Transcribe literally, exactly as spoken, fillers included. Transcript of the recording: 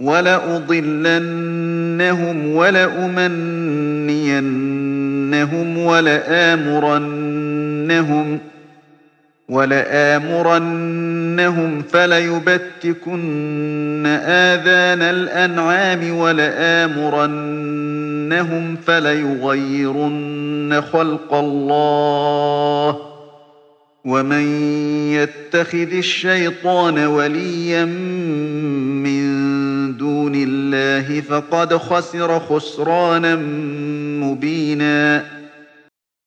وَلَأُضِلَّنَّهُمْ وَلَأُمَنِّيَنَّهُمْ وَلَآمُرَنَّهُمْ وَلَآمُرَنَّهُمْ فَلَيُبَتِّكُنَّ آذَانَ الْأَنْعَامِ وَلَآمُرَنَّهُمْ فَلَيُغَيِّرُنَّ خَلْقَ اللَّهِ ۚ وَمَن يَتَّخِذِ الشَّيْطَانَ وَلِيًّا مِّن دُونِ اللَّهِ فَقَدْ خَسِرَ خُسْرَانًا مُّبِينًا